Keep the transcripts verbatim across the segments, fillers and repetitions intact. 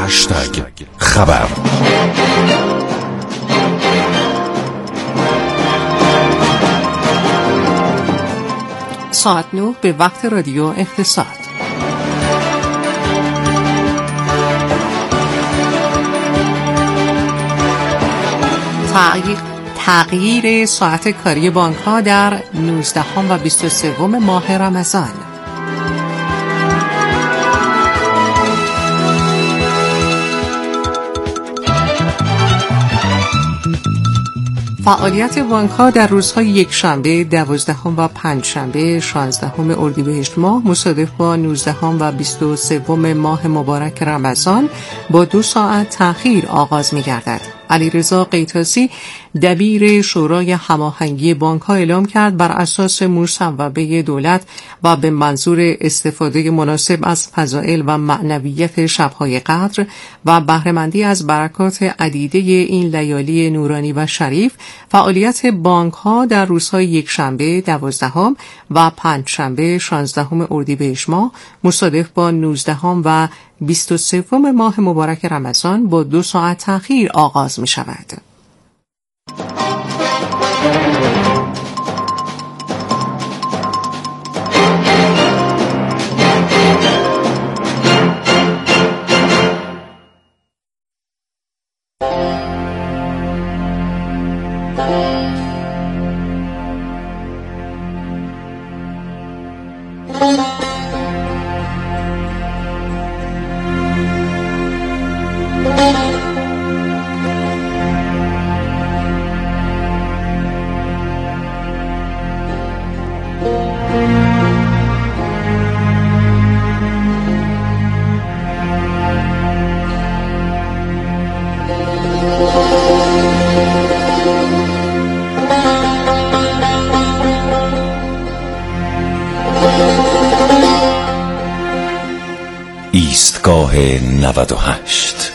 هشتگ خبر. ساعت نه به وقت رادیو اقتصاد. تغییر تغییر ساعت کاری بانک‌ها در نوزدهم و بیست و سوم ماه رمضان. فعالیت بانک‌ها در روزهای یکشنبه، دوازدهم و پنجشنبه شانزدهم اردیبهشت ماه مصادف با نوزدهم و بیست و سوم ماه مبارک رمضان با دو ساعت تأخیر آغاز می‌گردد. علیرضا قیطاسی دبیر شورای هماهنگی بانک‌ها اعلام کرد بر اساس مصوبه دولت و به منظور استفاده مناسب از فضائل و معنویت شب‌های قدر و بهره‌مندی از برکات عدیده این لیالی نورانی و شریف، فعالیت بانک‌ها در روزهای یکشنبه، دوازدهم و پنجشنبه شانزدهم اردیبهشت ماه مصادف با نوزدهم و بیست و سوم ماه مبارک رمضان با دو ساعت تأخیر آغاز می شود. ایستگاه نود و هشت.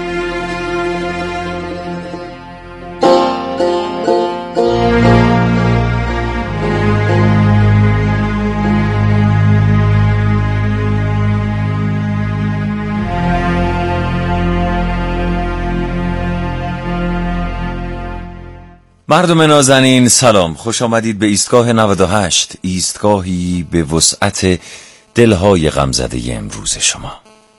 مردم نازنین سلام، خوش آمدید به ایستگاه نود و هشت، ایستگاهی به وسعت دلهای غمزده امروز شما.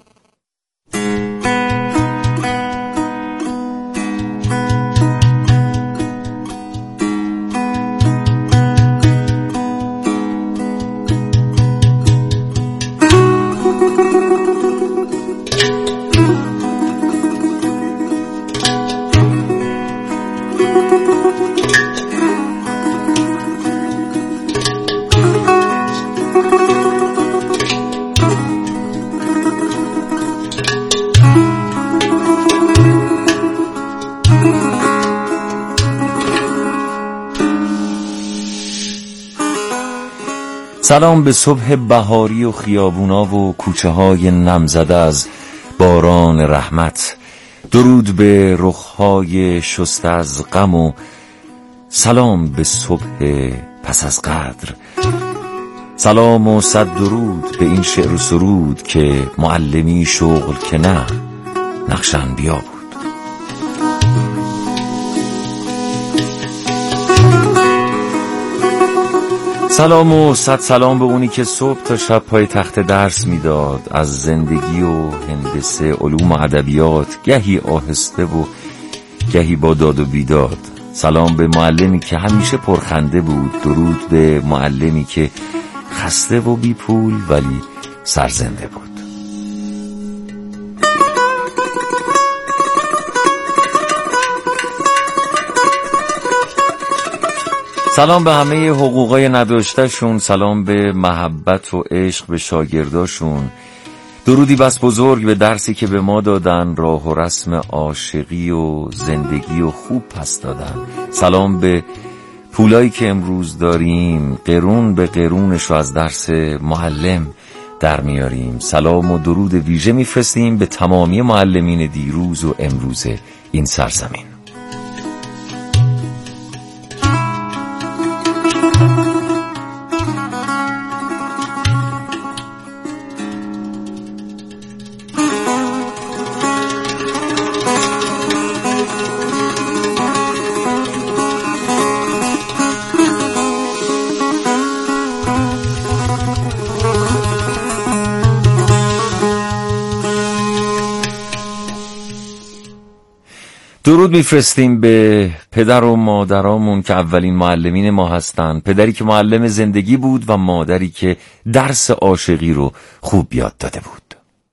سلام به صبح بهاری و خیابونا و کوچه های نمزده از باران رحمت، درود به رخهای شسته از غم و سلام به صبح پس از قدر. سلام و صد درود به این شعر و سرود که معلمی شغل که نه نقشن بیا بود. سلام و صد سلام به اونی که صبح تا شب پای تخت درس میداد، از زندگی و هندسه، علوم و ادبیات، گهی آهسته و گهی با داد و بیداد. سلام به معلمی که همیشه پرخنده بود، درود به معلمی که خسته و بی پول ولی سرزنده بود. سلام به همه حقوقای نداشتهشون، سلام به محبت و عشق به شاگرداشون، درودی بس بزرگ به درسی که به ما دادن، راه و رسم عاشقی و زندگی و خوب پس دادن. سلام به پولایی که امروز داریم، قرون به قرونش رو از درس معلم در میاریم. سلام و درود ویژه میفرستیم به تمامی معلمین دیروز و امروز این سرزمین. درود میفرستیم به پدر و مادرامون که اولین معلمین ما هستن، پدری که معلم زندگی بود و مادری که درس عاشقی رو خوب یاد داده بود.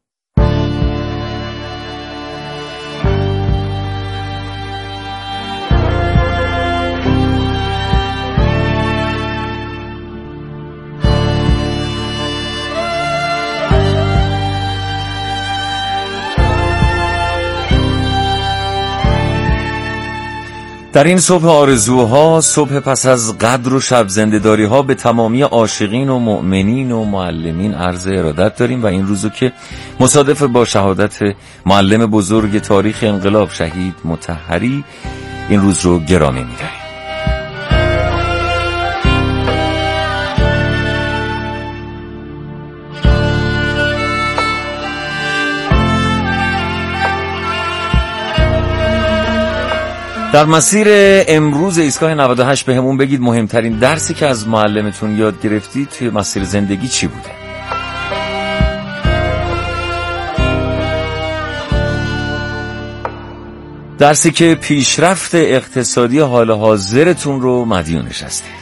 در این صبح آرزوها، صبح پس از قدر و شب زنده‌داری ها، به تمامی عاشقین و مؤمنین و معلمین عرض ارادت داریم و این روزو که مصادف با شهادت معلم بزرگ تاریخ انقلاب شهید مطهری، این روز رو گرامی می‌داریم. در مسیر امروز ایستگاه نود و هشت به همون بگید مهمترین درسی که از معلمتون یاد گرفتید توی مسیر زندگی چی بوده؟ درسی که پیشرفت اقتصادی حال حاضرتون رو مدیونش هستید.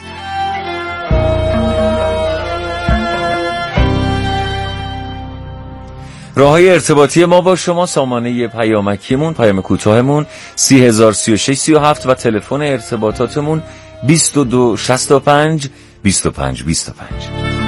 راههای ارتباطی ما با شما: سامانه پیامکیمون، پیام کوتاهمون سی هزار سی و شش سی و هفت و تلفن ارتباطاتمون بیست و دو شصت و پنج بیست و پنج بیست و پنج.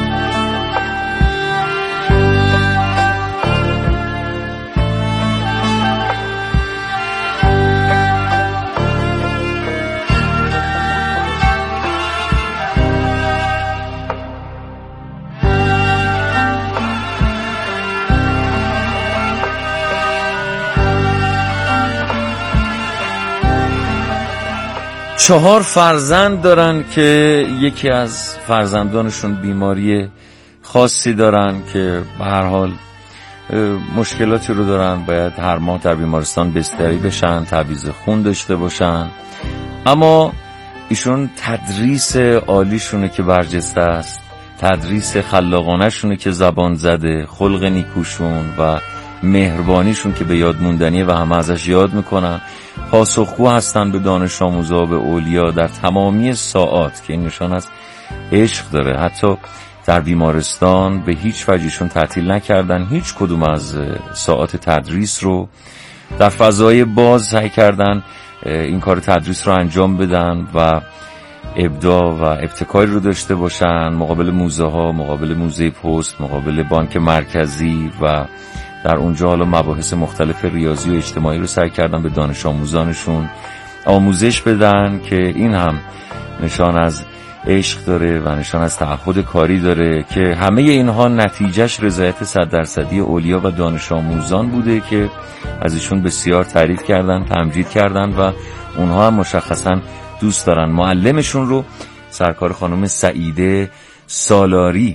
چهار فرزند دارن که یکی از فرزندانشون بیماری خاصی دارن که به هر حال مشکلاتی رو دارن، باید هر ماه در بیمارستان بستری بشن، تعویض خون داشته باشن، اما ایشون تدریس عالیشونه که برجسته است، تدریس خلاقانه شونه که زبان زده، خلق نیکوشون و مهربانیشون که به یاد موندنیه و همه ازش یاد میکنن، پاسخگو هستن به دانش آموزا، به اولیا در تمامی ساعات که این نشان از عشق داره. حتی در بیمارستان به هیچ وجهشون تعطیل نکردن، هیچ کدوم از ساعات تدریس رو در فضای باز سعی کردن این کار تدریس رو انجام بدن و ابداع و ابتکاری رو داشته باشن، مقابل موزه ها، مقابل موزه پست، مقابل بانک مرکزی، و در اونجا حالا مباحث مختلف ریاضی و اجتماعی رو سعی کردن به دانش آموزانشون آموزش بدن که این هم نشان از عشق داره و نشان از تعهد کاری داره که همه اینها نتیجهش رضایت صد درصدی اولیا و دانش آموزان بوده که از ایشون بسیار تعریف کردن، تمجید کردن و اونها هم مشخصا دوست دارن. معلمشون رو سرکار خانم سعیده سالاری.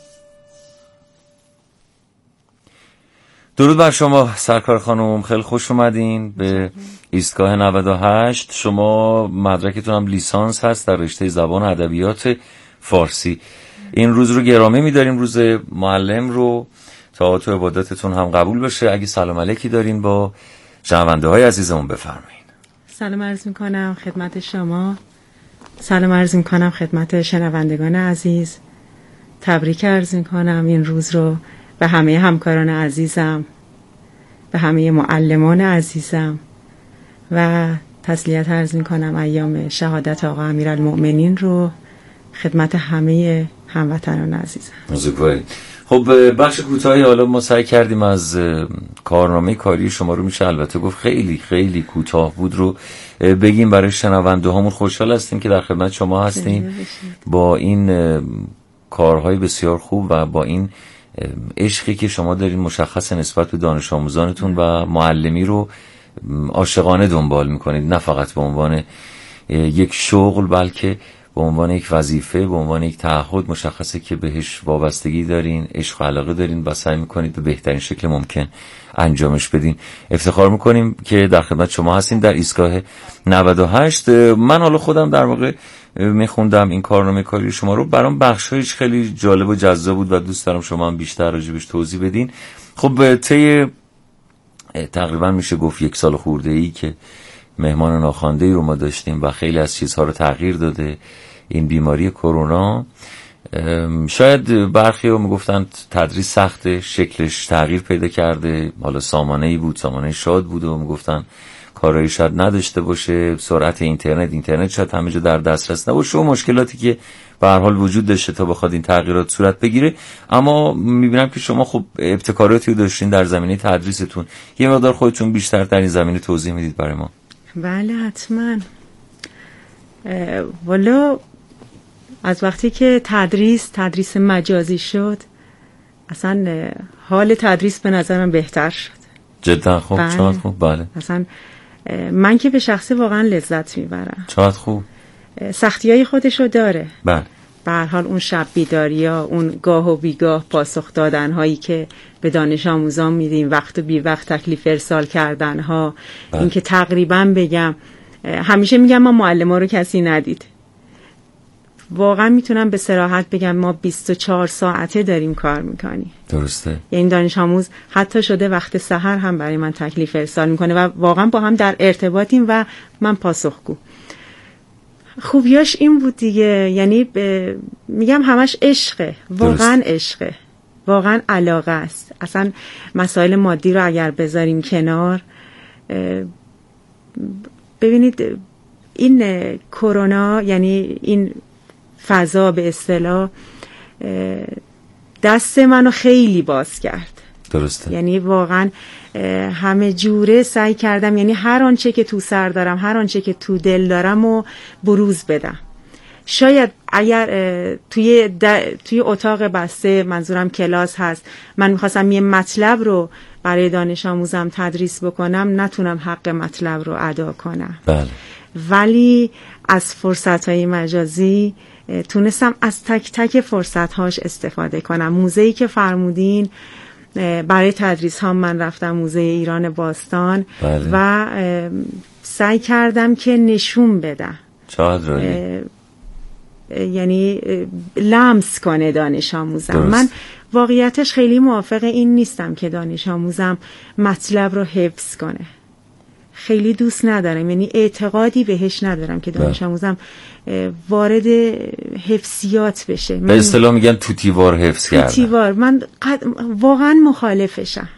درود بر شما سرکار خانم، خیلی خوش اومدین به ایستگاه نود و هشت. شما مدرکتون هم لیسانس هست در رشته زبان و ادبیات فارسی. این روز رو گرامی می‌داریم، روز معلم رو، تا تو عبادتتون هم قبول بشه. اگه سلام علیکی دارین با شنونده های عزیزمون بفرمایید. سلام عرض می‌کنم خدمت شما، سلام عرض می‌کنم خدمت شنوندگان عزیز، تبریک عرض می‌کنم این روز رو به همه همکاران عزیزم، به همه معلمان عزیزم و تسلیت عرض می‌کنم ایام شهادت آقا امیرالمؤمنین رو خدمت همه هموطنان عزیزم. مزگواری. خب بخش کوتاهی حالا ما سعی کردیم از کارنامه کاری شما رو، میشه البته گفت خیلی خیلی کوتاه بود، رو بگیم برای شنونده هامون. خوشحال هستیم که در خدمت شما هستیم با این کارهای بسیار خوب و با این عشقی که شما دارین مشخص نسبت به دانش آموزانتون و معلمی رو عاشقانه دنبال میکنید، نه فقط به عنوان یک شغل بلکه به عنوان یک وظیفه، به عنوان یک تعهد مشخصه که بهش وابستگی دارین، عشق و علاقه دارین و سعی میکنید به بهترین شکل ممکن انجامش بدین. افتخار میکنیم که در خدمت شما هستیم در ایستگاه نود و هشت. من حالا خودم در واقع میخوندم این کارنامه کاری شما رو، برام بخشایش خیلی جالب و جذاب بود و دوست دارم شما هم بیشتر راجبش توضیح بدین. خب طی تقریبا میشه گفت یک سال خورده ای که مهمان ناخوانده رو ما داشتیم و خیلی از چیزها رو تغییر داده این بیماری کرونا. شاید برخی رو میگفتن تدریس سخته، شکلش تغییر پیدا کرده، حالا سامانه‌ای بود، سامانه شاد بود و میگفتن کارایی شاید نداشته باشه، سرعت اینترنت اینترنت شاید همه جا در دسترس نباشه و مشکلاتی که به هر حال وجود داشته تا بخواد این تغییرات صورت بگیره. اما میبینم که شما خب ابتکاراتی رو داشتین در زمینه تدریستون، یه مقدار خودتون بیشتر در این زمینه توضیح میدید برای ما؟ بله حتما. والا از وقتی که تدریس تدریس مجازی شد اصلا حال تدریس به نظرم بهتر شد. جدا خوب. بله. چقدر خوب. بله اصلا من که به شخصه واقعا لذت میبرم. چقدر خوب. سختی های خودشو داره. بله. به هر حال اون شب بیداری ها، اون گاه و بیگاه پاسخ دادن هایی که به دانش آموزان میدیم، وقت و بی وقت تکلیف ارسال کردن ها، بله. این که تقریبا بگم همیشه میگم ما معلم ها رو کسی ندید، واقعا میتونم به صراحت بگم ما بیست و چهار ساعته داریم کار میکنیم. درسته. یعنی دانش آموز حتی شده وقت سحر هم برای من تکلیف ارسال میکنه و واقعا با هم در ارتباطیم و من پاسخگو. خوبیاش این بود دیگه، یعنی میگم همش عشقه، واقعا عشقه، واقعا علاقه است. اصلا مسائل مادی رو اگر بذاریم کنار، ببینید این کرونا، یعنی این فضا به اصطلاح دست منو خیلی باز کرد. درسته. یعنی واقعا همه جوره سعی کردم، یعنی هر آنچه که تو سر دارم، هر آنچه که تو دل دارم و بروز بدم. شاید اگر توی توی اتاق بسته، منظورم کلاس هست، من میخواستم یه مطلب رو برای دانش آموزم تدریس بکنم، نتونم حق مطلب رو ادا کنم. بله. ولی از فرصت‌های مجازی تونستم از تک تک فرصت‌هاش استفاده کنم. موزه‌ای که فرمودین، برای تدریس ها من رفتم موزه ایران باستان. بله. و سعی کردم که نشون بدم، یعنی لمس کنه دانش آموزم. درست. من واقعیتش خیلی موافق این نیستم که دانش آموزم مطلب رو حفظ کنه، خیلی دوست ندارم، یعنی اعتقادی بهش ندارم که دانش آموزم وارد حفظیات بشه. به اصطلاح میگن توتیوار حفظ کرده. توتیوار من قد... واقعا مخالفشم.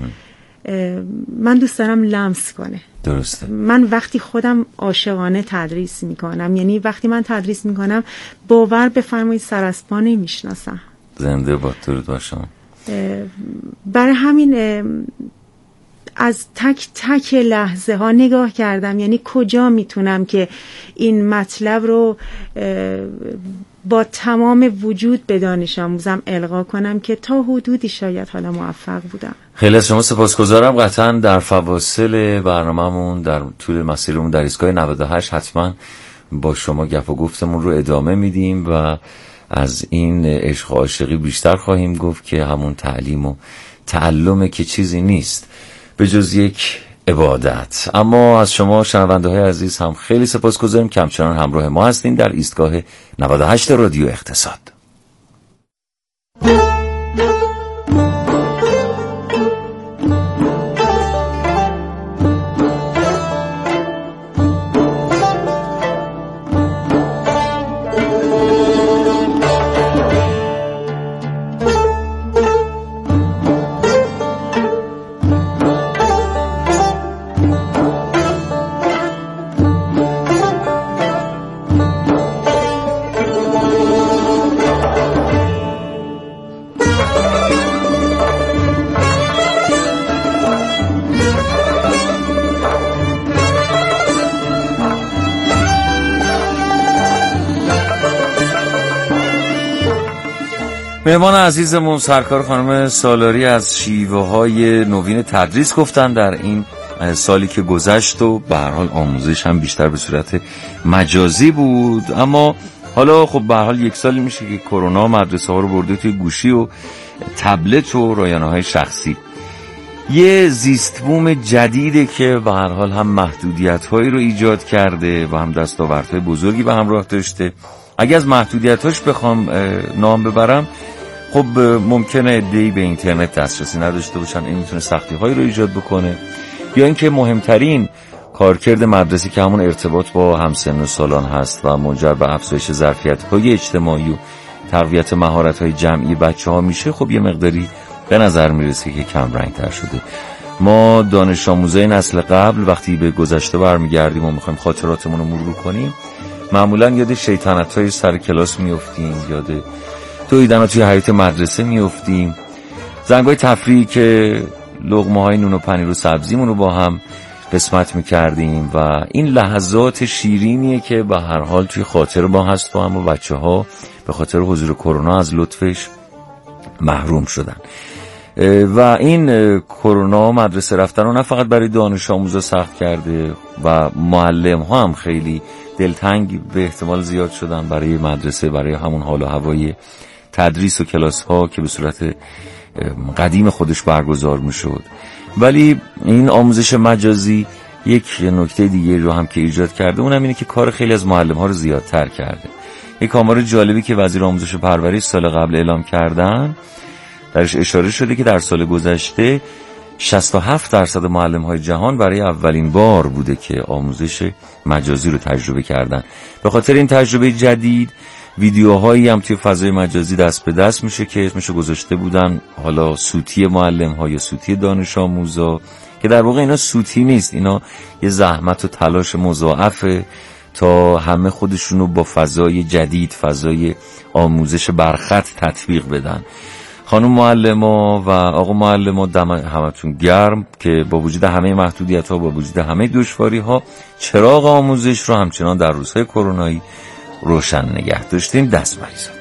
من دوست دارم لمس کنه. درسته. من وقتی خودم عاشقانه تدریس میکنم، یعنی وقتی من تدریس میکنم باور بفرمایید سر از پا نمیشناسم. زنده باد. درود بر شما. برای همین از تک تک لحظه ها نگاه کردم، یعنی کجا میتونم که این مطلب رو با تمام وجود به دانش آموزم القا کنم که تا حدودی شاید حالا موفق بودم. خیلی از شما سپاسگزارم. قطعا در فواصل برنامه‌مون، در طول مسیرمون در ایستگاه نود و هشت حتما با شما گپ و گفتمون رو ادامه میدیم و از این عشق و عاشقی بیشتر خواهیم گفت که همون تعلیم و تعلمه که چیزی نیست به جز یک عبادت. اما از شما شنونده های عزیز هم خیلی سپاسگزاریم که همچنان همراه ما هستین در ایستگاه نود و هشت رادیو اقتصاد. مهمان عزیزمون سرکار خانم سالاری از شیوه های نوین تدریس گفتن در این سالی که گذشت و به هر حال آموزش هم بیشتر به صورت مجازی بود. اما حالا خب به هر حال یک سالی میشه که کرونا مدرسه ها رو برده توی گوشی و تبلت و رایانه های شخصی. یه زیست بوم جدیده که به هر حال هم محدودیت هایی رو ایجاد کرده و هم دستاوردهای بزرگی به همراه داشته. اگه از محدودیتاش بخوام نام ببرم، خب ممکنه عده‌ای به اینترنت دسترسی نداشته باشن، این میتونه سختی هایی رو ایجاد بکنه، یا اینکه مهمترین کارکرد مدرسه که همون ارتباط با همسن و سالان هست و منجر به افزایش ظرفیت‌های اجتماعی و تقویت مهارت‌های جمعی بچه‌ها میشه، خب یه مقداری به نظر میرسه که کم رنگ‌تر شده. ما دانش آموزای نسل قبل وقتی به گذشته برمیگردیم و میخوایم خاطراتمون رو مرور کنیم، معمولا یاد شیطنت‌های سر کلاس میافتیم، یاد دویدن توی حیاط مدرسه میافتیم، زنگ‌های تفریحی که لقمه‌های نون و پنیر و سبزیمون رو با هم قسمت میکردیم و این لحظات شیرینیه که به هر حال توی خاطر ما هست و اما بچه ها به خاطر حضور کرونا از لطفش محروم شدن. و این کرونا مدرسه رفتن رو نه فقط برای دانش آموزا سخت کرده و معلم ها هم خیلی دلتنگ به احتمال زیاد شدن برای مدرسه، برای همون حال و هوای تدریس و کلاس ها که به صورت قدیم خودش برگزار میشد. ولی این آموزش مجازی یک نکته دیگه رو هم که ایجاد کرده، اونم اینه که کار خیلی از معلم ها رو زیادتر کرده. یک آمار جالبی که وزیر آموزش و پرورش سال قبل اعلام کردن، درش اشاره شده که در سال گذشته شصت و هفت درصد معلم های جهان برای اولین بار بوده که آموزش مجازی رو تجربه کردن. به خاطر این تجربه جدید ویدیوهایی هم توی فضای مجازی دست به دست میشه که اسمشو گذاشته بودن حالا سوتی معلم ها یا سوتی دانش آموزا، که در واقع اینا سوتی نیست، اینا یه زحمت و تلاش مضاعفه تا همه خودشونو با فضای جدید، فضای آموزش برخط تطبیق بدن. خانم معلما و آقا معلما دم همتون گرم که با وجود همه محدودیت ها، با وجود همه دشواری ها، چراغ آموزش رو همچنان در روزهای کرونایی روشن نگه داشتیم. دست مریض.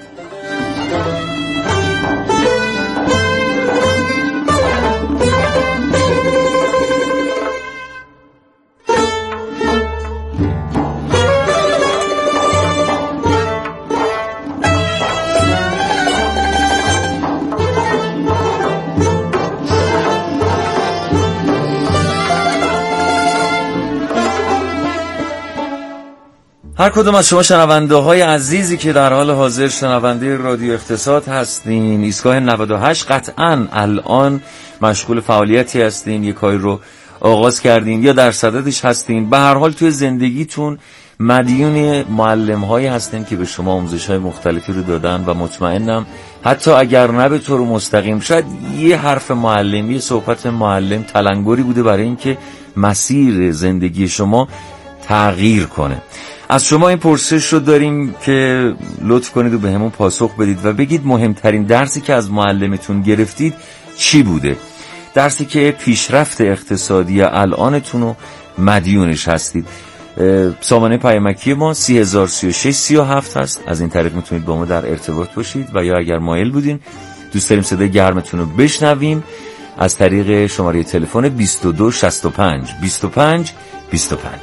هر کدوم از شما شنونده های عزیزی که در حال حاضر شنونده رادیو اقتصاد هستین، ایستگاه نود و هشت، قطعاً الان مشغول فعالیتی هستین، یک کاری رو آغاز کردین یا در صددش هستین. به هر حال توی زندگیتون مدیون معلم هایی هستین که به شما آموزش های مختلفی رو دادن و مطمئنم حتی اگر نه به طور مستقیم، شاید یه حرف معلم، یه صحبت معلم تلنگری بوده برای اینکه مسیر زندگی شما تغییر کنه. از شما این پرسش رو داریم که لطف کنید و به همون پاسخ بدید و بگید مهمترین درسی که از معلمتون گرفتید چی بوده؟ درسی که پیشرفت اقتصادی الانتون رو مدیونش هستید. سامانه پیامکی ما سی هزار سی و شش سی و هفت هست، از این طریق میتونید با ما در ارتباط باشید و یا اگر مایل بودین دوست داریم صدای گرمتون رو بشنویم، از طریق شماره تلفن بیست و دو شصت و پنج بیست و پنج بیست و پنج.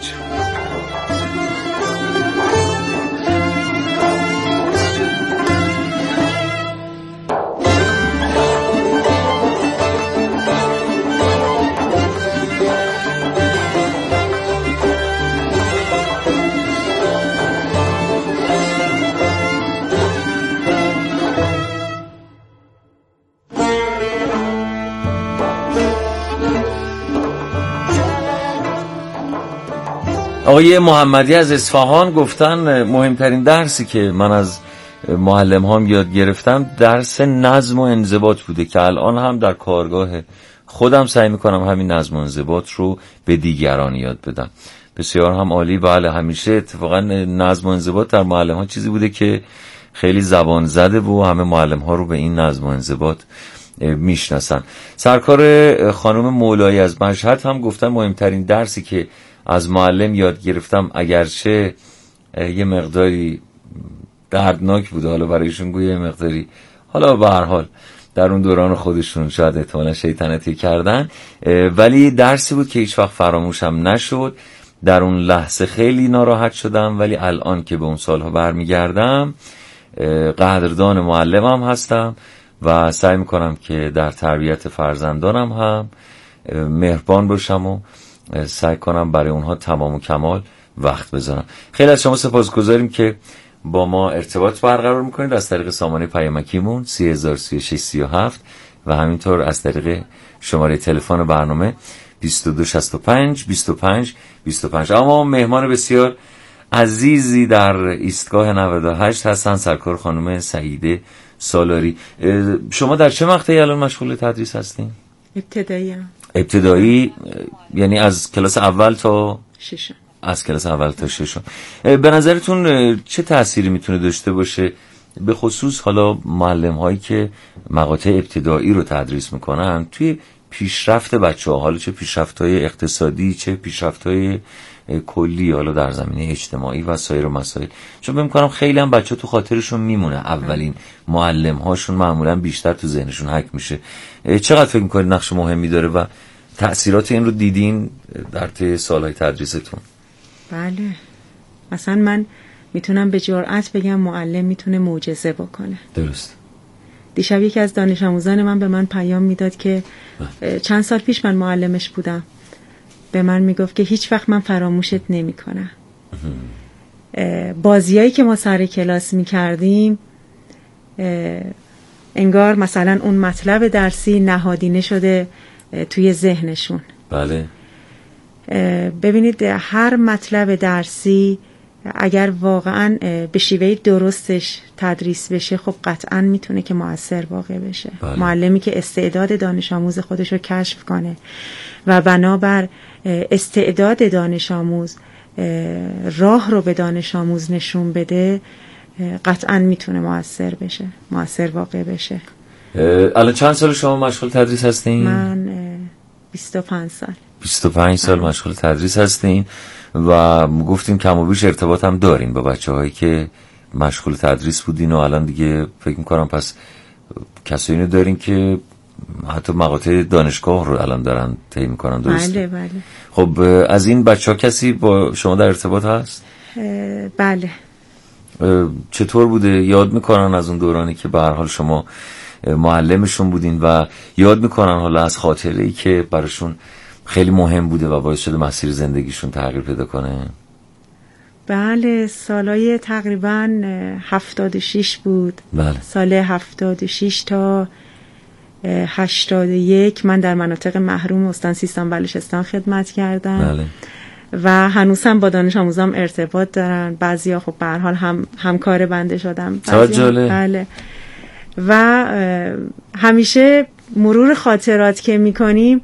آقای محمدی از اصفهان گفتن مهمترین درسی که من از معلم هام یاد گرفتم درس نظم و انضباط بوده که الان هم در کارگاه خودم سعی میکنم همین نظم و انضباط رو به دیگران یاد بدم. بسیار هم عالی. بله، همیشه اتفاقا نظم و انضباط در معلم ها چیزی بوده که خیلی زبان زده و همه معلم ها رو به این نظم و انضباط میشناسن. سرکار خانم مولایی از مشهد هم گفتن مهمترین درسی که از معلم یاد گرفتم، اگرچه یه مقداری دردناک بود حالا برایشون، گویا یه مقداری حالا به هر حال در اون دوران خودشون شاید احتمالا شیطنتی کردن، ولی درسی بود که هیچ وقت فراموشم نشد. در اون لحظه خیلی ناراحت شدم، ولی الان که به اون سالها برمیگردم قدردان معلمم هستم و سعی میکنم که در تربیت فرزندانم هم مهربان باشم و سعی کنم برای اونها تمام و کمال وقت بذارم. خیلی از شما سپاسگزاریم که با ما ارتباط برقرار میکنید از طریق سامانه پیامکیمون سی هزار سی و شش سی و هفت و همینطور از طریق شماره تلفن برنامه بیست و دو شصت و پنج بیست و پنج بیست و پنج. اما مهمان بسیار عزیزی در ایستگاه نود و هشت هستن، سرکار خانم سعیده سالاری. شما در چه مقطعی الان مشغول تدریس هستین؟ ابتدایی. ابتدایی یعنی از کلاس اول تا ششم. از کلاس اول تا ششم. به نظرتون چه تأثیری میتونه داشته باشه به خصوص حالا معلم هایی که مقاطع ابتدایی رو تدریس میکنن توی پیشرفت بچه ها، حالا چه پیشرفت های اقتصادی چه پیشرفت های کلی حالا در زمینه اجتماعی و سایر مسائل؟ چون فکر می‌کنم خیلی هم بچه تو خاطرشون میمونه، اولین معلم هاشون معمولا بیشتر تو ذهنشون حک میشه. چقدر فکر می‌کنید نقش مهمی داره و تأثیرات این رو دیدین در طی سالهای تدریستون؟ بله، اصلا من میتونم به جرئت بگم معلم میتونه معجزه بکنه. درست. دیشب یکی از دانش آموزان من به من پیام میداد که چند سال پیش من معلمش بودم، به من میگفت که هیچ وقت من فراموشت نمی کنم. بازیایی که ما سر کلاس میکردیم انگار مثلا اون مطلب درسی نهادینه شده توی ذهنشون. بله. ببینید هر مطلب درسی اگر واقعا به شیوه درستش تدریس بشه خب قطعا میتونه که مؤثر واقع بشه. بله. معلمی که استعداد دانش آموز خودش رو کشف کنه و بنابر استعداد دانش آموز راه رو به دانش آموز نشون بده قطعا میتونه مؤثر بشه، مؤثر واقع بشه. الان چند سال شما مشغول تدریس هستین؟ من بیست و پنج سال. بیست و پنج سال مشغول تدریس هستین و گفتیم کم و بیش ارتباط هم دارین با بچه هایی که مشغول تدریس بودین و الان دیگه فکر میکنم پس کسایی رو دارین که حتی مقاطع دانشگاه رو الان دارن طی میکنن. درسته؟ بله بله. خب از این بچه ها کسی با شما در ارتباط هست؟ بله. چطور بوده؟ یاد میکنن از اون دورانی که به هر حال شما معلمشون بودین و یاد میکنن حالا از خاطره‌ای که براشون خیلی مهم بوده و باعث شده مسیر زندگیشون تغییر پیدا کنه؟ بله، سالای تقریبا هفتاد و شش بود. بله. سال هفتاد و شش تا هشتاد و یک من در مناطق محروم استان سیستان بلوچستان خدمت کردم. بله. و هنوز هم با دانش آموزام ارتباط دارن. بعضیا خب به هر حال هم همکار بنده شدم. بله. و همیشه مرور خاطرات که میکنیم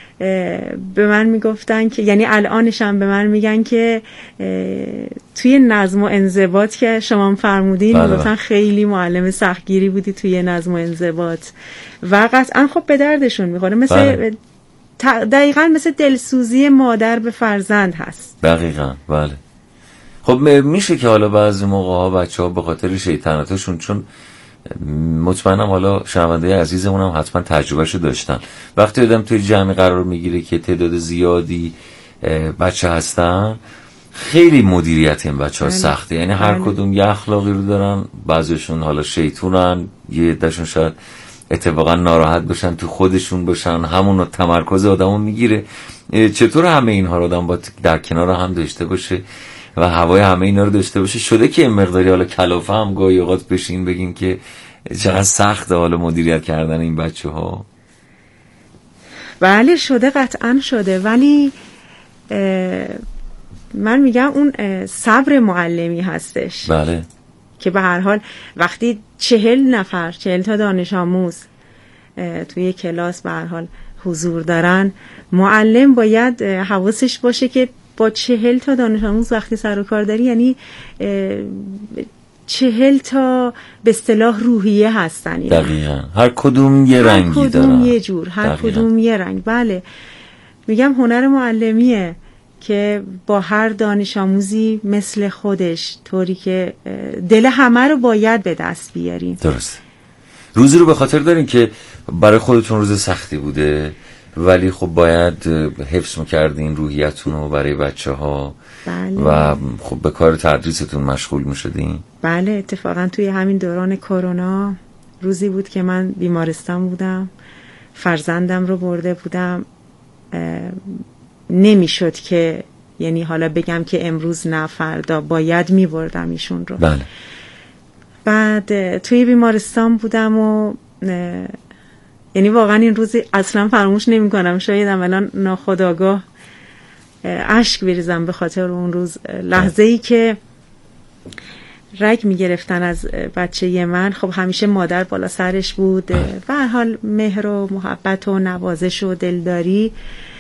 به من میگفتن که یعنی الانش هم به من میگن که توی نظم و انضباط که شما فرمودین میگفتن خیلی معلم سختگیری بودی توی نظم و انضباط و قطعا خب به دردشون میخوره. مثل بله. دقیقاً مثل دلسوزی مادر به فرزند هست. دقیقاً. بله. خب میشه که حالا بعضی موقع ها بچه ها به خاطر شیطنتاشون، چون مطمئنم حالا شنونده عزیزمون هم حتما تجربهشو داشتن، وقتی آدم توی جمعی قرار میگیره که تعداد زیادی بچه هستن خیلی مدیریت این بچه ها سخته. یعنی هر کدوم یه اخلاقی رو دارن، بعضیشون حالا شیطونن، یه عده‌شون شاید اتفاقا ناراحت باشن تو خودشون باشن، همون تمرکز آدمو میگیره. چطور همه اینها رو آدم با در کنار هم داشته باشه و هوای همه اینا رو داشته باشه؟ شده که این مقداری حالا کلافه هم گاهی اوقات بشین بگیم که چقدر سخته حالا مدیریت کردن این بچه ها؟ بله شده، قطعا شده، ولی من میگم اون صبر معلمی هستش. بله. که به هر حال وقتی چهل نفر چهل تا دانش آموز توی کلاس به هر حال حضور دارن، معلم باید حواسش باشه که با چهل تا دانش آموز وقتی سر و کار داری یعنی چهل تا به اصطلاح روحیه هستن. دقیقاً. هر کدوم یه رنگی دارن. هر کدوم یه جور، هر دقیقا. کدوم یه رنگ. بله. میگم هنر معلمیه که با هر دانش آموزی مثل خودش، طوری که دل همه رو باید به دست بیاریم. درست. روزی رو به خاطر دارین که برای خودتون روز سختی بوده ولی خب باید حفظ میکردین روحیتون رو برای بچه ها. بله. و خب به کار تدریستون مشغول میشدین. بله، اتفاقا توی همین دوران کرونا روزی بود که من بیمارستان بودم، فرزندم رو برده بودم، نمیشد که یعنی حالا بگم که امروز نه فردا، باید میبردم ایشون رو. بله. بعد توی بیمارستان بودم و یعنی واقعا این روزی اصلا فراموش نمی کنم. شاید الان ناخودآگاه اشک بریزم به خاطر اون روز. لحظه ای که رگ می گرفتن از بچه من، خب همیشه مادر بالا سرش بود، به هر حال مهر و محبت و نوازش و دلداری.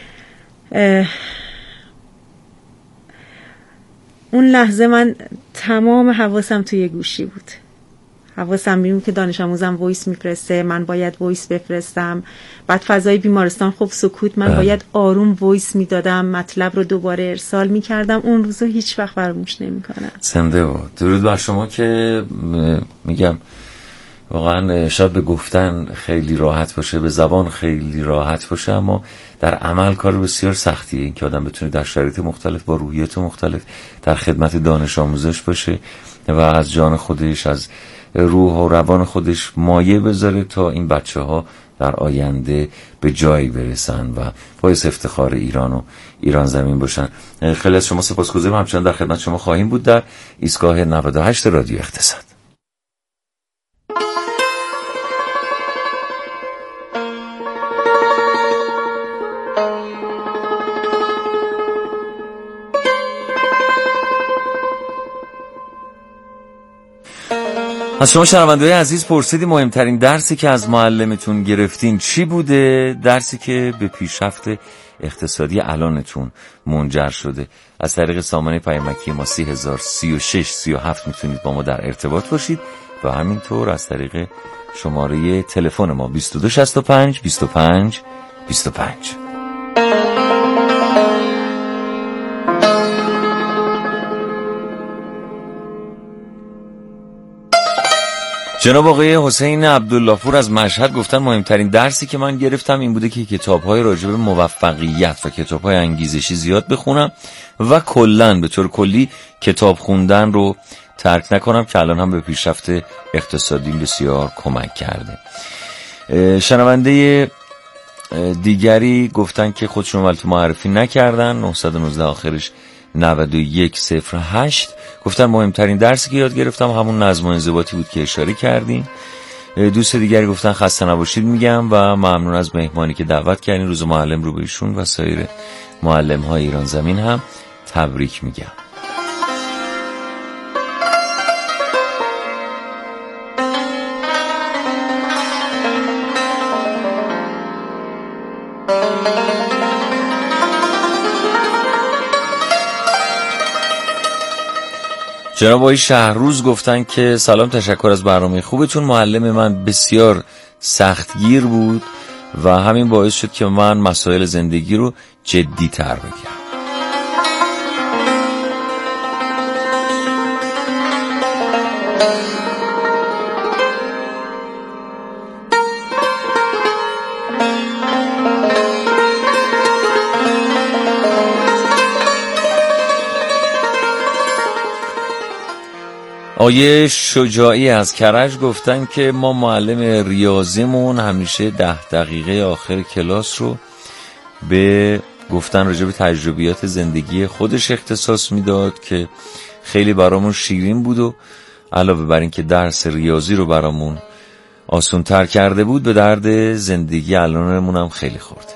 اون لحظه من تمام حواسم توی گوشی بود. حواسم بیمون که دانش آموزم وایس میفرسته، من باید وایس بفرستم. بعد فضای بیمارستان خب سکوت، من باید آروم وایس میدادم، مطلب رو دوباره ارسال میکردم. اون روزو هیچ وقت فراموش نمیکنم. زنده و درود بر شما که میگم واقعا شاید به گفتن خیلی راحت باشه، به زبان خیلی راحت باشه، اما در عمل کار بسیار سختیه این که آدم بتونه در شرایط مختلف با روحیات مختلف در خدمت دانش آموزش باشه و از جان خودش، از روح و روان خودش مایه بذاره تا این بچه ها در آینده به جایی برسن و باعث افتخار ایران و ایران زمین باشن. خیلی از شما سپاسگزارم. همچنان در خدمت شما خواهیم بود در ایستگاه نود و هشت رادیو اقتصاد. از شما شنونده‌های عزیز پرسیدیم مهمترین درسی که از معلمتون گرفتین چی بوده؟ درسی که به پیشرفت اقتصادی الانتون منجر شده. از طریق سامانه پیامکی ما سی هزار سی و شش سی و هفت میتونید با ما در ارتباط باشید و همینطور از طریق شماره تلفن ما بیست و دو شصت و پنج بیست و پنج بیست و پنج. جناب آقای حسین عبدالله پور از مشهد گفتن مهمترین درسی که من گرفتم این بوده که کتاب‌های راجع به موفقیت و کتاب‌های انگیزشی زیاد بخونم و کلاً به طور کلی کتاب خوندن رو ترک نکنم که الان هم به پیشرفت اقتصادی بسیار کمک کرده. شنونده دیگری گفتن که خودشون البته معرفی نکردن، نهصد و نوزده آخرش نود و یک صفر هشت، گفتن مهمترین درسی که یاد گرفتم همون نظم و انضباطی بود که اشاره کردیم. دوست دیگری گفتن خسته نباشید میگم و ممنون از مهمانی که دعوت کردین. روز معلم رو به ایشون و سایر معلم های ایران زمین هم تبریک میگم. جناب آقای شهروز گفتن که سلام، تشکر از برنامه خوبتون. معلم من بسیار سختگیر بود و همین باعث شد که من مسائل زندگی رو جدی تر بگیرم. آیه شجاعی از کرج گفتن که ما معلم ریاضیمون همیشه ده دقیقه آخر کلاس رو به گفتن راجع به تجربیات زندگی خودش اختصاص میداد که خیلی برامون شیرین بود و علاوه بر این که درس ریاضی رو برامون آسان تر کرده بود به درد زندگی الانمون هم خیلی خورده.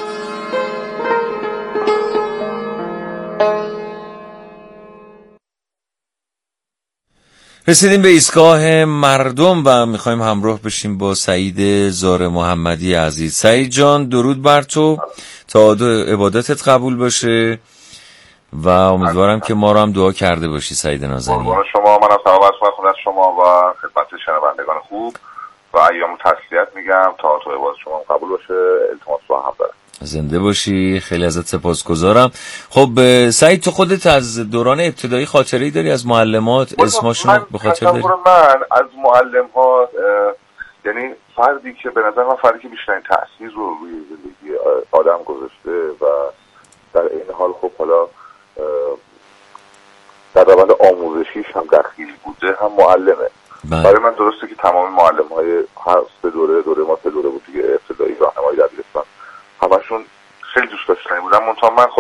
رسیدیم به ایستگاه مردم و میخوایم همراه بشیم با سعید زار محمدی عزیز. سعید جان درود بر تو، تا عبادتت قبول باشه و امیدوارم که ما رو هم دعا کرده باشی. سعید نازنین شما، منم سلام عرض می‌کنم خدمت شما و خدمت شنوندگان خوب و ایام تسلیت میگم تا تو عبادت شما هم قبول باشه. التماس رو هم دارم. زنده باشی، خیلی ازت سپاسگزارم. خب سعید تو خودت از دوران ابتدایی خاطره‌ای داری از معلمات؟ اسمشون رو به خاطر داری؟ من از معلم ها یعنی فردی که به نظر من فردی که بیشترین تأثیر رو روی زندگی آدم گذاشته و در این حال خب حالا در روند آموزشیش هم دخیل بوده هم معلمه. برای من درسته که تمام معلم های هر سه دوره دوره ما سه دوره بود دیگه، ابتدایی، راهنمایی، دبیرستان، همشون خیلی دوست داشتنی بودن. منتها من